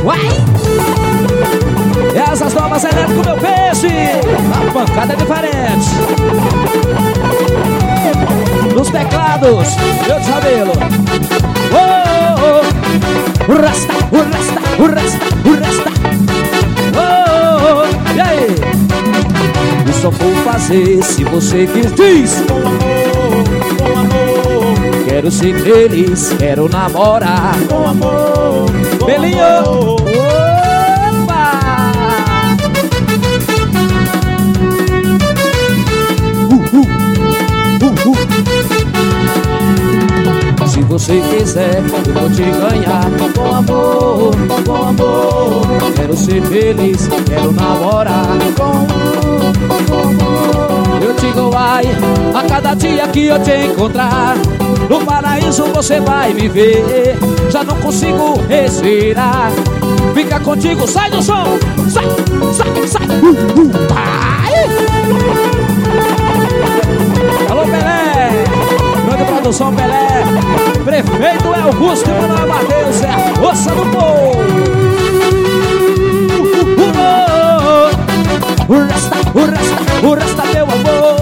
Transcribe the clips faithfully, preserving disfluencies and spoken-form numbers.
Vai! E essas novas elétricas, meu peixe, a pancada é diferente. Nos teclados, meu desabelo. Oh, oh, o rasta, o rasta, o rasta, o rasta. Oh, oh, e aí? Eu só vou fazer se você quis. Diz! Com amor, com amor. Quero ser feliz, quero namorar. Com amor, com Belinho! amor. Opa! Uh, uh, uh, uh. Se você quiser, eu vou te ganhar. Com amor, com amor. Quero ser feliz, quero namorar. Com amor, com amor. Eu digo ai, a cada dia que eu te encontrar, no paraíso você vai me ver. Já não consigo respirar. Fica contigo, sai do som. Sai, sai, sai. uh, uh, Vai. Alô Pelé, grande produção Pelé. Prefeito é Augusto e Manuel Matheus, é a força do povo. O resta, o resta, o resta meu amor.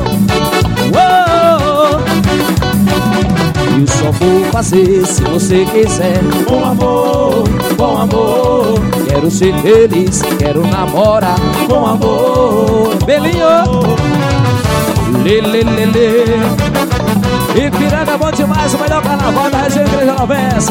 Oh, eu só vou fazer se você quiser. Com amor, com amor. Quero ser feliz, quero namorar. Com amor, Belinho, lê, lê, lê, lê. Ipiranga é bom demais, o melhor carnaval da região Igreja Novense.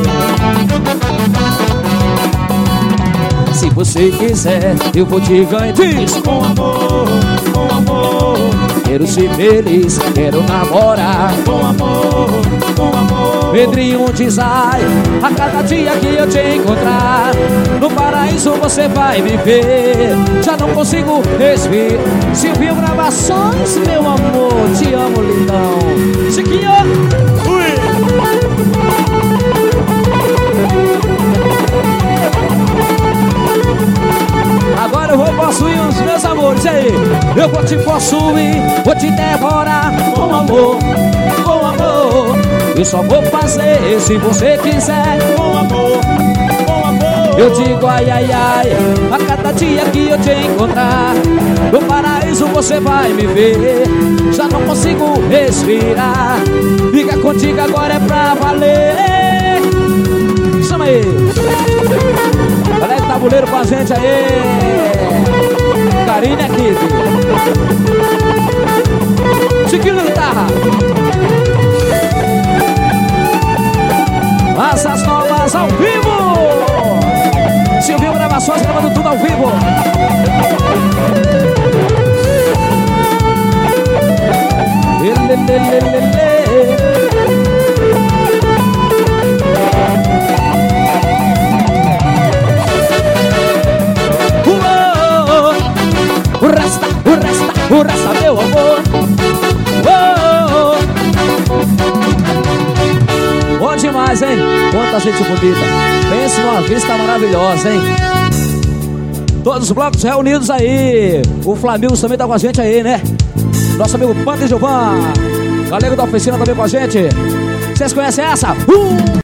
Se você quiser, eu vou te ganhar. Diz! com amor, com amor. Quero ser feliz, quero namorar. Com amor, com amor. Pedrinho diz ai, a cada dia que eu te encontrar, no paraíso você vai me ver. Já não consigo respirar. Silvio Gravações, meu amor, te amo, lindão. Chiquinho, ui. Agora eu vou possuir os meus amores, e aí? Eu vou te possuir, vou te devorar. Com amor, com amor. Eu só vou fazer se você quiser. Com amor, com amor. Eu digo ai, ai, ai, a cada dia que eu te encontrar, no paraíso você vai me ver. Já não consigo respirar. Fica contigo agora é pra valer. Chama aí. Galera do tabuleiro com a gente aí. Carinho aqui. Chiquinho na guitarra. Essas novas ao vivo. Silvio Gravações gravando tudo ao vivo. Lê, lê, lê, lê, lê. O resta, o resta, o resta, meu amor. Oh, oh. Bom demais, hein? Quanta gente bonita. Pense numa vista maravilhosa, hein? Todos os blocos reunidos aí. O Flamengo também tá com a gente aí, né? Nosso amigo Pante Gilvan. Galego da oficina também com a gente. Vocês conhecem essa? Uh!